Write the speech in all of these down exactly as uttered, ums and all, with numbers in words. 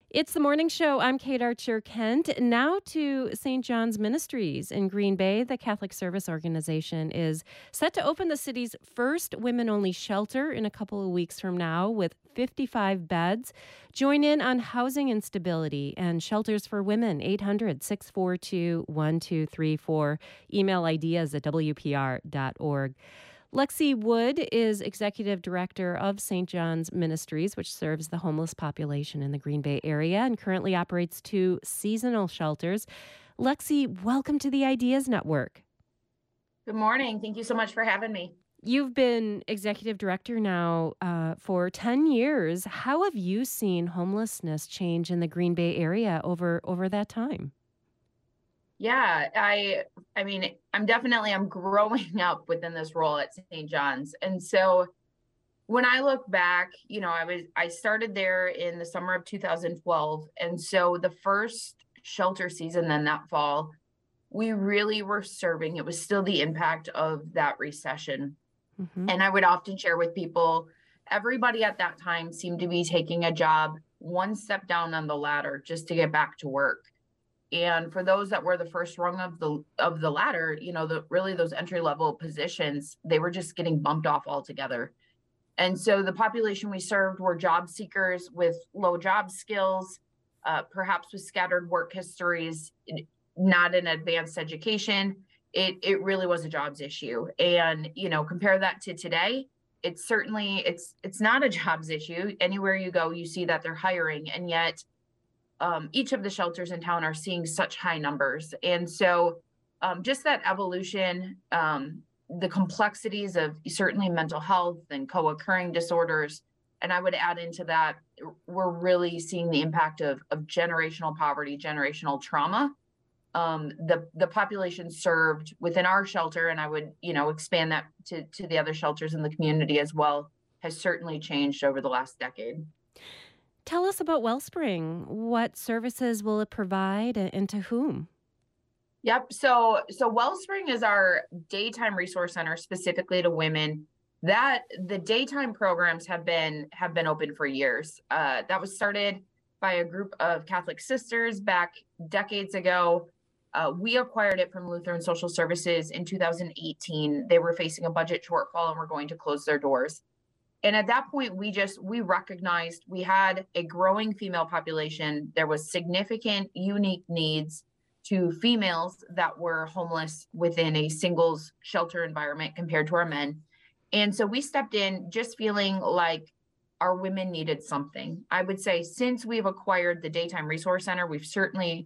It's the morning show. I'm Kate Archer Kent. Now to Saint John's Ministries in Green Bay. The Catholic Service Organization is set to open the city's first women only shelter in a couple of weeks from now with fifty-five beds. Join in on housing instability and shelters for women. eight hundred, six four two, one two three four. Email ideas at w p r dot org. Lexi Wood is executive director of Saint John's Ministries, which serves the homeless population in the Green Bay area and currently operates two seasonal shelters. Lexi, welcome to the Ideas Network. Good morning. Thank you so much for having me. You've been executive director now uh, for ten years. How have you seen homelessness change in the Green Bay area over, over that time? Yeah, I I mean, I'm definitely I'm growing up within this role at Saint John's. And so when I look back, you know, I was I started there in the summer of two thousand twelve. And so the first shelter season then that fall, we really were serving. It was still the impact of that recession. Mm-hmm. And I would often share with people, everybody at that time seemed to be taking a job one step down on the ladder just to get back to work. And for those that were the first rung of the of the ladder, you know, the really those entry level positions, they were just getting bumped off altogether. And so the population we served were job seekers with low job skills, uh, perhaps with scattered work histories, not an advanced education. It it really was a jobs issue. And you know, compare that to today, it's certainly it's it's not a jobs issue. Anywhere you go, you see that they're hiring, and yet um, each of the shelters in town are seeing such high numbers. And so um, just that evolution, um, the complexities of certainly mental health and co-occurring disorders. And I would add into that, we're really seeing the impact of, of generational poverty, generational trauma. Um, the, the population served within our shelter, and I would, you know, expand that to, to the other shelters in the community as well, has certainly changed over the last decade. Tell us about Wellspring. What services will it provide and to whom? Yep. So, so Wellspring is our daytime resource center specifically to women. That the daytime programs have been have been open for years. Uh, that was started by a group of Catholic sisters back decades ago. Uh, we acquired it from Lutheran Social Services in two thousand eighteen. They were facing a budget shortfall and were going to close their doors. And at that point, we just we recognized we had a growing female population. There was significant unique needs to females that were homeless within a singles shelter environment compared to our men. And so we stepped in just feeling like our women needed something. I would say since we've acquired the Daytime Resource Center, we've certainly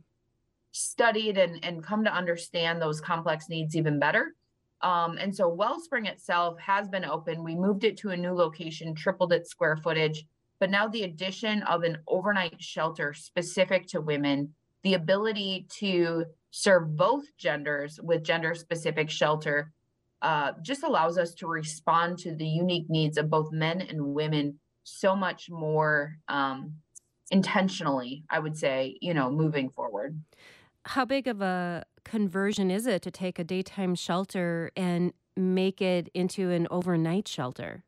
studied and, and come to understand those complex needs even better. Um, and so Wellspring itself has been open. We moved it to a new location, tripled its square footage, but now the addition of an overnight shelter specific to women, the ability to serve both genders with gender specific shelter, uh, just allows us to respond to the unique needs of both men and women so much more um, intentionally, I would say, you know, moving forward. How big of a conversion is it to take a daytime shelter and make it into an overnight shelter?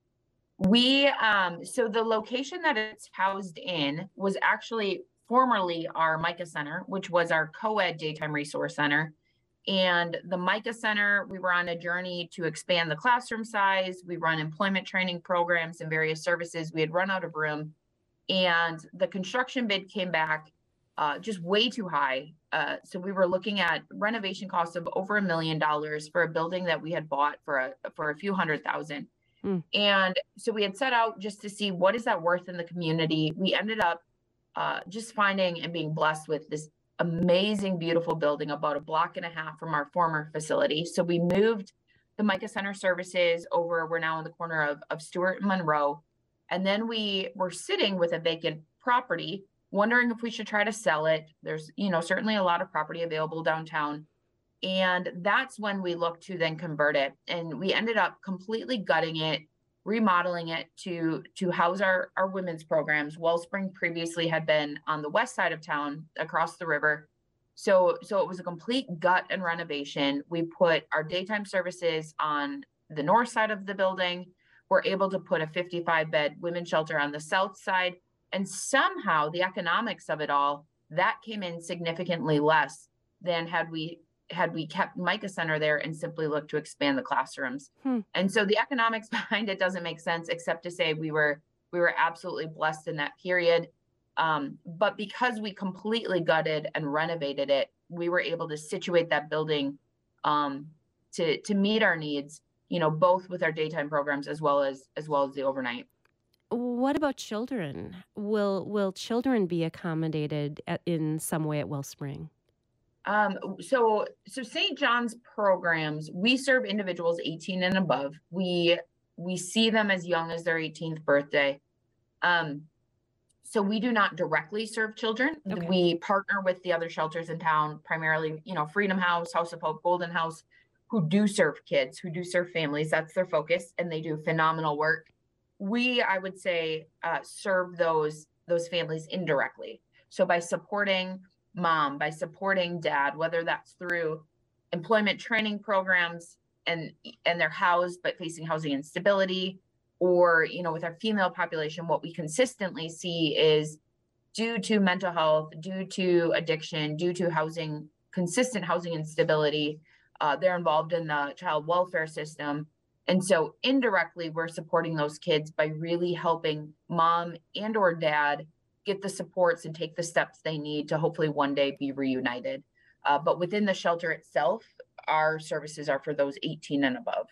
We, um, so the location that it's housed in was actually formerly our Micah Center, which was our co-ed daytime resource center. And the Micah Center, we were on a journey to expand the classroom size. We run employment training programs and various services. We had run out of room, and the construction bid came back uh, just way too high. Uh, so we were looking at renovation costs of over a million dollars for a building that we had bought for a for a few hundred thousand. Mm. And so we had set out just to see what is that worth in the community. We ended up uh, just finding and being blessed with this amazing, beautiful building about a block and a half from our former facility. So we moved the Micah Center services over. We're now in the corner of, of Stewart and Monroe. And then we were sitting with a vacant property, wondering if we should try to sell it. There's, you know, certainly a lot of property available downtown. And that's when we looked to then convert it. And we ended up completely gutting it, remodeling it to to house our, our women's programs. Wellspring previously had been on the west side of town across the river. So, so it was a complete gut and renovation. We put our daytime services on the north side of the building. We're able to put a fifty-five bed women's shelter on the south side. And somehow the economics of it all, that came in significantly less than had we had we kept Micah Center there and simply looked to expand the classrooms. Hmm. And so the economics behind it doesn't make sense, except to say we were we were absolutely blessed in that period. Um, but because we completely gutted and renovated it, we were able to situate that building um, to to meet our needs, you know, both with our daytime programs as well as as well as the overnight. What about children? Will will children be accommodated at, in some way at Wellspring? Um, so so Saint John's programs, we serve individuals eighteen and above. We we see them as young as their eighteenth birthday. Um, so we do not directly serve children. Okay. We partner with the other shelters in town, primarily, you know, Freedom House, House of Hope, Golden House, who do serve kids, who do serve families. That's their focus, and they do phenomenal work. We, I would say, uh, serve those those families indirectly. So by supporting mom, by supporting dad, whether that's through employment training programs and and they're housed but facing housing instability, or, you know, with our female population, what we consistently see is due to mental health, due to addiction, due to housing, consistent housing instability, uh, they're involved in the child welfare system. And so indirectly, we're supporting those kids by really helping mom and or dad get the supports and take the steps they need to hopefully one day be reunited. Uh, but within the shelter itself, our services are for those eighteen and above.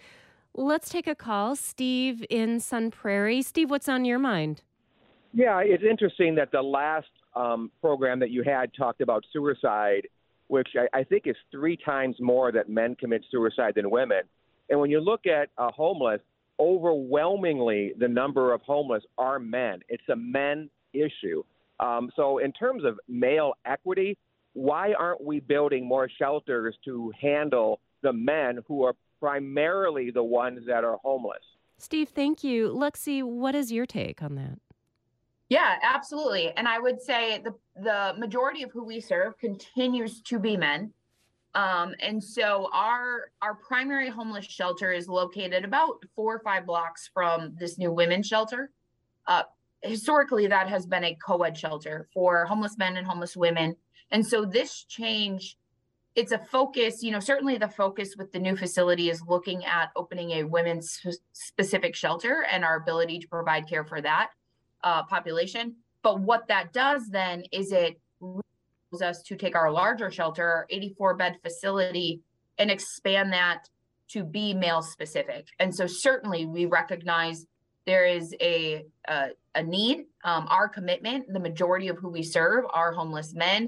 Let's take a call. Steve in Sun Prairie. Steve, what's on your mind? Yeah, it's interesting that the last um, program that you had talked about suicide, which I, I think is three times more that men commit suicide than women. And when you look at uh, homeless, overwhelmingly the number of homeless are men. It's a men issue. Um, so in terms of male equity, why aren't we building more shelters to handle the men who are primarily the ones that are homeless? Steve, thank you. Lexi, what is your take on that? Yeah, absolutely. And I would say the the majority of who we serve continues to be men. Um, and so our our primary homeless shelter is located about four or five blocks from this new women's shelter. Uh, historically, that has been a co-ed shelter for homeless men and homeless women. And so this change, it's a focus, you know, certainly the focus with the new facility is looking at opening a women's specific shelter and our ability to provide care for that uh, population. But what that does then is it allows us to take our larger shelter, our eighty-four bed facility, and expand that to be male specific. And so certainly we recognize there is a, a, a need. Um, our commitment, the majority of who we serve are homeless men.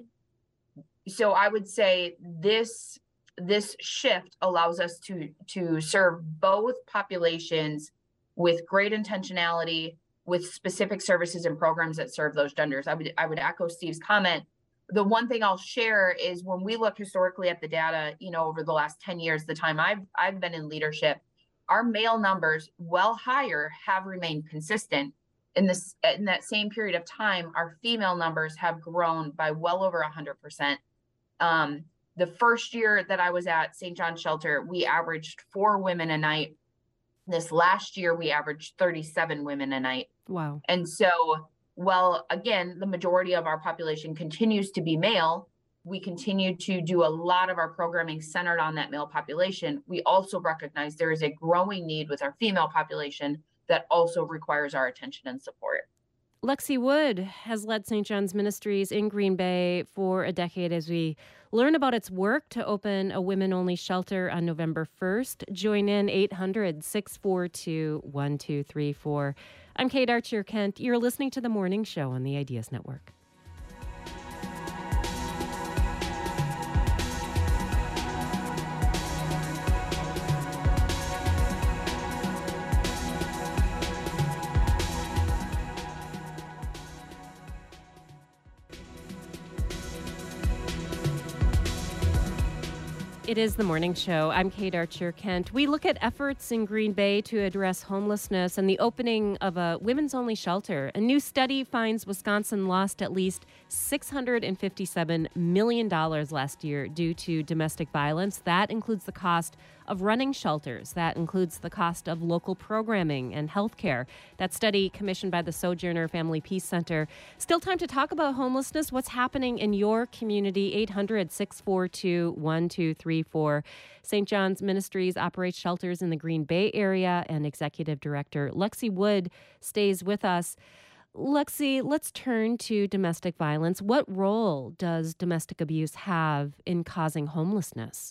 So I would say this this shift allows us to to serve both populations with great intentionality, with specific services and programs that serve those genders. I would I would echo Steve's comment. The one thing I'll share is when we look historically at the data, you know, over the last ten years, the time I've I've been in leadership, our male numbers, while higher, have remained consistent. In this in that same period of time, our female numbers have grown by well over one hundred percent. Um, the first year that I was at Saint John's Shelter, we averaged four women a night. This last year, we averaged thirty-seven women a night. Wow. And so, well, again, the majority of our population continues to be male. We continue to do a lot of our programming centered on that male population. We also recognize there is a growing need with our female population that also requires our attention and support. Lexi Wood has led Saint John's Ministries in Green Bay for a decade as we learn about its work to open a women-only shelter on November first. Join in eight hundred, six four two, one two three four. I'm Kate Archer-Kent. You're listening to The Morning Show on the Ideas Network. It is The Morning Show. I'm Kate Archer-Kent. We look at efforts in Green Bay to address homelessness and the opening of a women's-only shelter. A new study finds Wisconsin lost at least six hundred fifty-seven million dollars last year due to domestic violence. That includes the cost of running shelters. That includes the cost of local programming and health care. That study commissioned by the Sojourner Family Peace Center. Still time to talk about homelessness. What's happening in your community? eight hundred, six four two, one two three four. Saint John's Ministries operates shelters in the Green Bay area, and Executive Director Lexi Wood stays with us. Lexi, let's turn to domestic violence. What role does domestic abuse have in causing homelessness?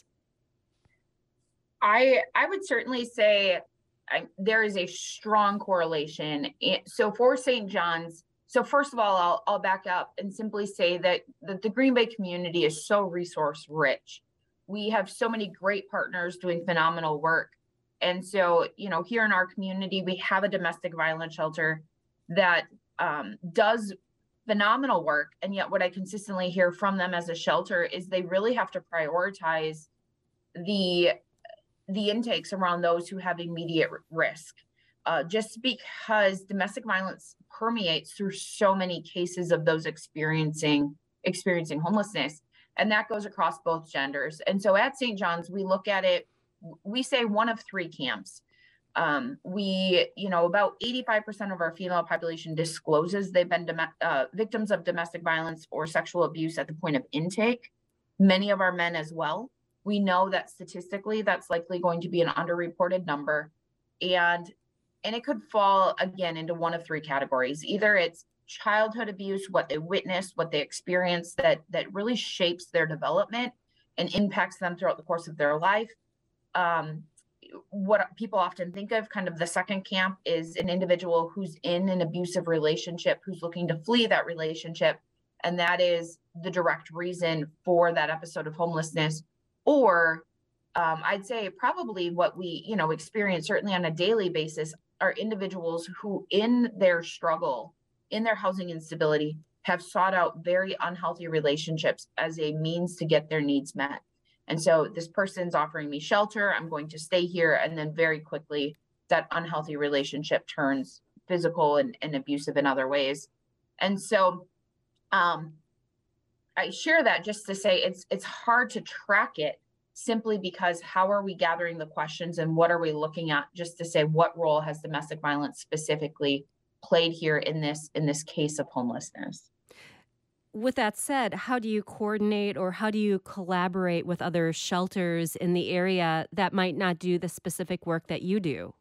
I I would certainly say I, there is a strong correlation. It- So for Saint John's, so first of all, I'll I'll back up and simply say that, that the Green Bay community is so resource rich. We have so many great partners doing phenomenal work. And so, you know, here in our community, we have a domestic violence shelter that um, does phenomenal work. And yet what I consistently hear from them as a shelter is they really have to prioritize the the intakes around those who have immediate risk. Uh, just because domestic violence permeates through so many cases of those experiencing experiencing homelessness. And that goes across both genders. And so at Saint John's, we look at it, we say one of three camps. Um, we, you know, about eighty-five percent of our female population discloses they've been dom- uh, victims of domestic violence or sexual abuse at the point of intake. Many of our men as well. We know that statistically that's likely going to be an underreported number. And, and it could fall again into one of three categories. Either it's childhood abuse, what they witnessed, what they experienced that that really shapes their development and impacts them throughout the course of their life. Um, what people often think of, kind of the second camp, is an individual who's in an abusive relationship, who's looking to flee that relationship, and that is the direct reason for that episode of homelessness. Or um, I'd say probably what we, you know, experience certainly on a daily basis are individuals who, in their struggle, in their housing instability, have sought out very unhealthy relationships as a means to get their needs met. And so this person's offering me shelter, I'm going to stay here. And then very quickly, that unhealthy relationship turns physical and, and abusive in other ways. And so um, I share that just to say it's it's hard to track it, simply because how are we gathering the questions and what are we looking at, just to say what role has domestic violence specifically played here in this in this case of homelessness. With that said, how do you coordinate or how do you collaborate with other shelters in the area that might not do the specific work that you do?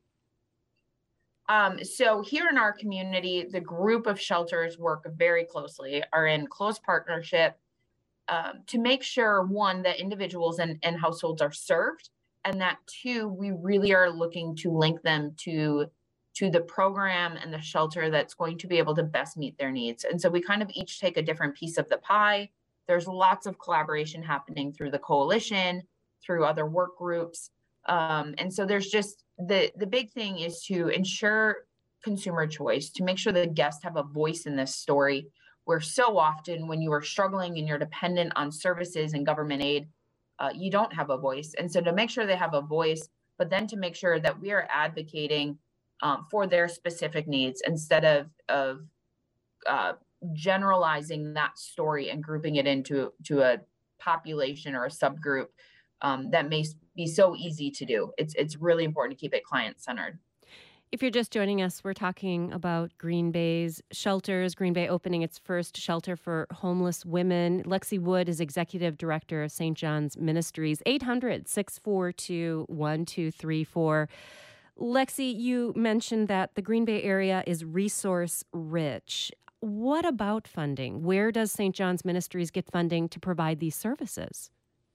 Um, so here in our community, the group of shelters work very closely, are in close partnership um, to make sure, one, that individuals and, and households are served, and that two, we really are looking to link them to to the program and the shelter that's going to be able to best meet their needs. And so we kind of each take a different piece of the pie. There's lots of collaboration happening through the coalition, through other work groups. Um, and so there's just the, the big thing is to ensure consumer choice, to make sure the guests have a voice in this story, where so often when you are struggling and you're dependent on services and government aid, uh, you don't have a voice. And so to make sure they have a voice, but then to make sure that we are advocating Um, for their specific needs instead of of uh, generalizing that story and grouping it into to a population or a subgroup um, that may be so easy to do. It's it's really important to keep it client centered. If you're just joining us, we're talking about Green Bay's shelters. Green Bay opening its first shelter for homeless women. Lexi Wood is Executive Director of Saint John's Ministries. eight hundred, six four two, one two three four. Lexi, you mentioned that the Green Bay area is resource rich. What about funding? Where does Saint John's Ministries get funding to provide these services?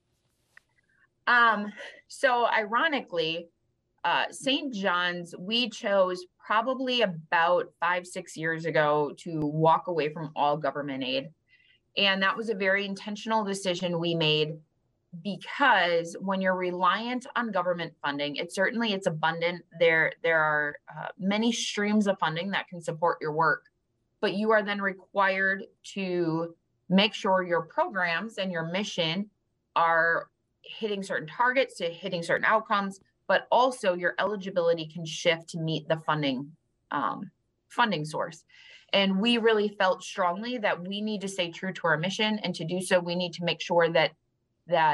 Um, so ironically, uh, Saint John's, we chose probably about five, six years ago to walk away from all government aid. And that was a very intentional decision we made, because when you're reliant on government funding, it certainly it's abundant. There, there are uh, many streams of funding that can support your work, but you are then required to make sure your programs and your mission are hitting certain targets, to hitting certain outcomes, but also your eligibility can shift to meet the funding um, funding source. And we really felt strongly that we need to stay true to our mission, and to do so, we need to make sure that that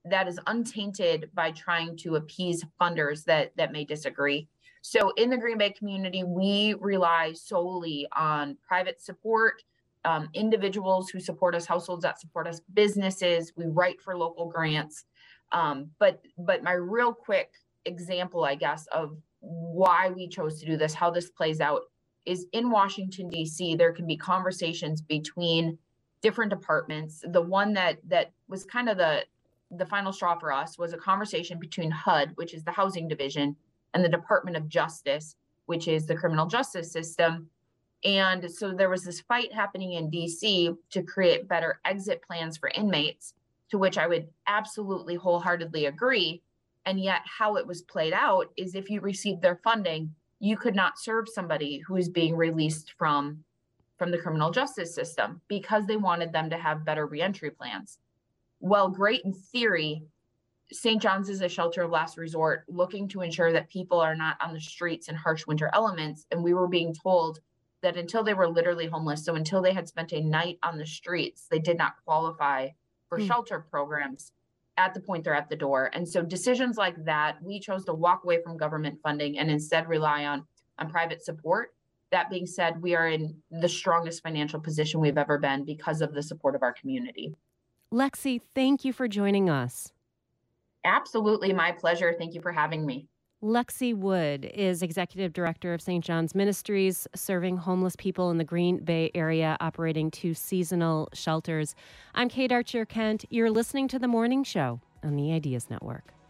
that is untainted by trying to appease funders that that may disagree. So in the Green Bay community, we rely solely on private support, um, individuals who support us, households that support us, businesses. We write for local grants. Um, but but my real quick example, I guess, of why we chose to do this, how this plays out, is in Washington, D C, there can be conversations between different departments. The one that that was kind of the the final straw for us was a conversation between H U D, which is the housing division, and the Department of Justice, which is the criminal justice system. And so there was this fight happening in D C to create better exit plans for inmates, to which I would absolutely wholeheartedly agree. And yet how it was played out is if you received their funding, you could not serve somebody who is being released from, from the criminal justice system because they wanted them to have better reentry plans. Well, great in theory, Saint John's is a shelter of last resort looking to ensure that people are not on the streets in harsh winter elements. And we were being told that until they were literally homeless, so until they had spent a night on the streets, they did not qualify for mm. shelter programs at the point they're at the door. And so decisions like that, we chose to walk away from government funding and instead rely on, on private support. That being said, we are in the strongest financial position we've ever been because of the support of our community. Lexi, thank you for joining us. Absolutely, my pleasure. Thank you for having me. Lexi Wood is Executive Director of Saint John's Ministries, serving homeless people in the Green Bay area, operating two seasonal shelters. I'm Kate Archer Kent. You're listening to The Morning Show on the Ideas Network.